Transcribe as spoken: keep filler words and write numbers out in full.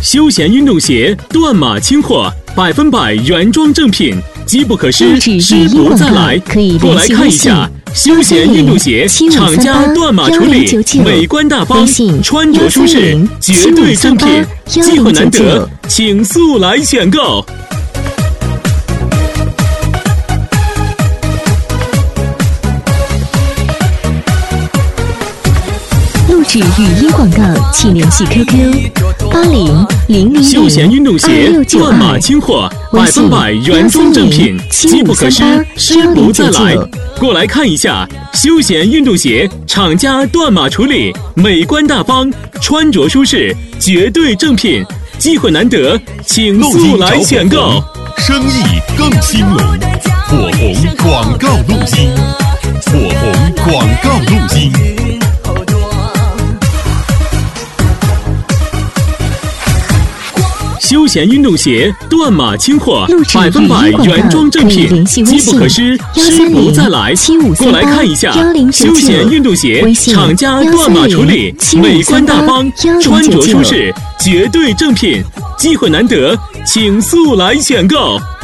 休闲运动鞋，断码清货，百分百原装正品，机不可失，失不再来。过来看一下，休闲运动鞋厂家断码处理，美观大方，穿着舒适，绝对正品，机会难得，请速来选购。 录制语音广告，请联系 Q Q 八零零零休闲运动鞋断码清货，百分百原装正品，机不可失，失不再来。过来看一下，休闲运动鞋厂家断码处理，美观大方，穿着舒适，绝对正品，机会难得，请速来选购。 生意更兴隆，火红广告录音，火红广告录音。 休闲运动鞋断码清货，百分百原装正品，机不可失，失不再来。过来看一下，休闲运动鞋厂家断码处理，美观大方，穿着舒适，绝对正品，机会难得，请速来选购。